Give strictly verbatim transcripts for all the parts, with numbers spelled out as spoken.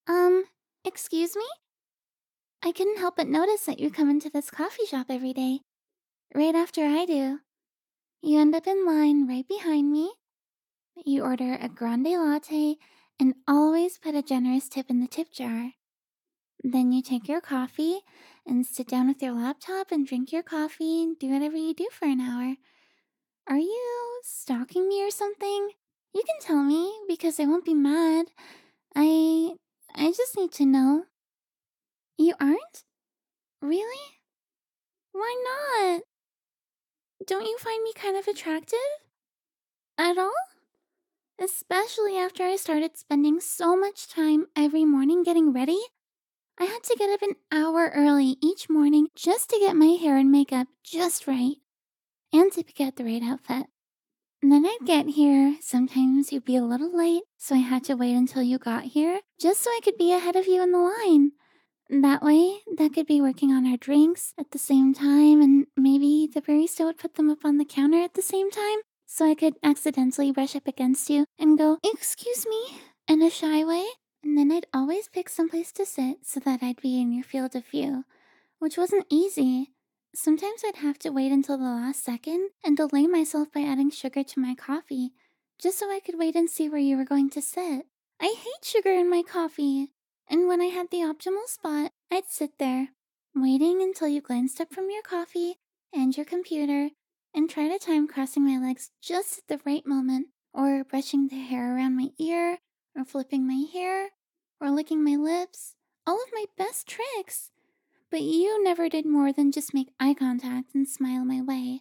Um, excuse me? I couldn't help but notice that you come into this coffee shop every day, right after I do. You end up in line right behind me. You order a grande latte and always put a generous tip in the tip jar. Then you take your coffee and sit down with your laptop and drink your coffee and do whatever you do for an hour. Are you stalking me or something? You can tell me because I won't be mad. I I just need to know. You aren't? Really? Why not? Don't you find me kind of attractive? At all? Especially after I started spending so much time every morning getting ready? I had to get up an hour early each morning just to get my hair and makeup just right, and to pick out the right outfit. And then I'd get here, sometimes you'd be a little late, so I had to wait until you got here, just so I could be ahead of you in the line. That way, that could be working on our drinks at the same time, and maybe the barista would put them up on the counter at the same time, so I could accidentally brush up against you and go, "Excuse me," in a shy way. And then I'd always pick someplace to sit so that I'd be in your field of view, which wasn't easy. Sometimes I'd have to wait until the last second and delay myself by adding sugar to my coffee, just so I could wait and see where you were going to sit. I hate sugar in my coffee. And when I had the optimal spot, I'd sit there, waiting until you glanced up from your coffee and your computer, and try to time crossing my legs just at the right moment, or brushing the hair around my ear, or flipping my hair, or licking my lips. All of my best tricks. But you never did more than just make eye contact and smile my way.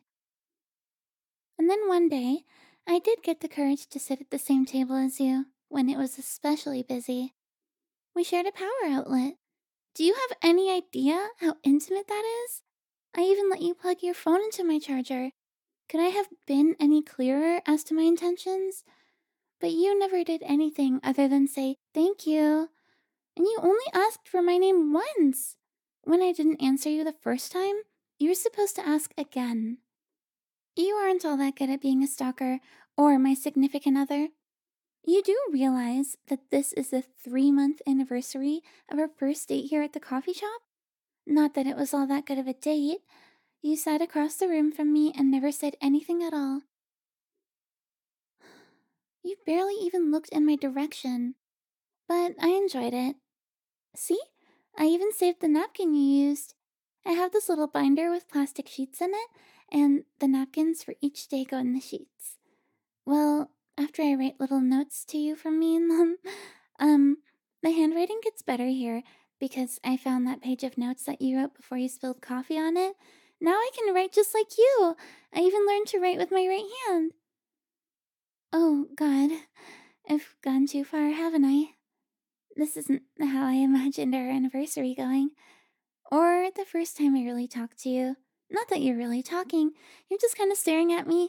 And then one day, I did get the courage to sit at the same table as you, when it was especially busy. We shared a power outlet. Do you have any idea how intimate that is? I even let you plug your phone into my charger. Could I have been any clearer as to my intentions? But you never did anything other than say thank you. And you only asked for my name once. When I didn't answer you the first time, you were supposed to ask again. You aren't all that good at being a stalker or my significant other. You do realize that this is the three month anniversary of our first date here at the coffee shop? Not that it was all that good of a date. You sat across the room from me and never said anything at all. You barely even looked in my direction. But I enjoyed it. See? I even saved the napkin you used. I have this little binder with plastic sheets in it, and the napkins for each day go in the sheets. Well, after I write little notes to you from me in them, um, the handwriting gets better here because I found that page of notes that you wrote before you spilled coffee on it. Now I can write just like you. I even learned to write with my right hand. Oh, God. I've gone too far, haven't I? This isn't how I imagined our anniversary going. Or the first time I really talked to you. Not that you're really talking, you're just kind of staring at me.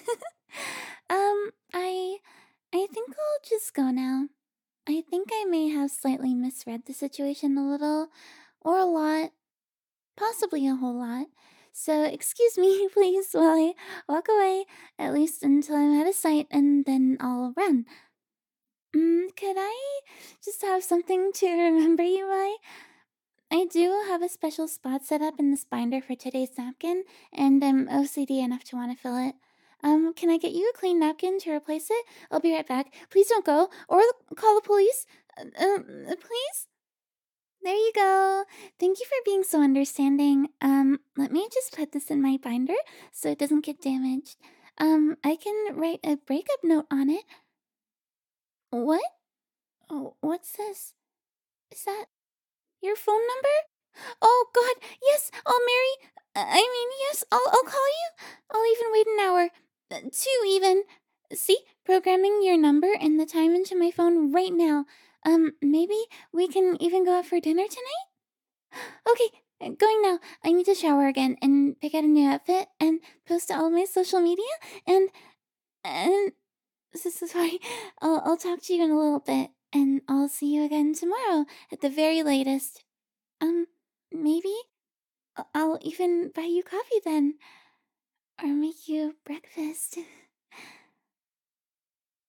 um, I I think I'll just go now. I think I may have slightly misread the situation a little, or a lot, possibly a whole lot. So excuse me, please, while I walk away, at least until I'm out of sight, and then I'll run. Mm, could I just have something to remember you by? I do have a special spot set up in this binder for today's napkin, and I'm O C D enough to want to fill it. Um, can I get you a clean napkin to replace it? I'll be right back. Please don't go, or call the police. Uh, um, uh, please? There you go. Thank you for being so understanding. Um, let me just put this in my binder so it doesn't get damaged. Um, I can write a breakup note on it. What? Oh, what's this? Is that your phone number? Oh God, yes, I'll marry. I mean, yes, I'll I'll call you. I'll even wait an hour, uh, two even. See, programming your number and the time into my phone right now. Um, maybe we can even go out for dinner tonight. Okay, uh, going now. I need to shower again and pick out a new outfit and post to all my social media and and this is why I'll I'll talk to you in a little bit and I'll see you again tomorrow at the very latest. Um, maybe I- I'll even buy you coffee then, or make you breakfast.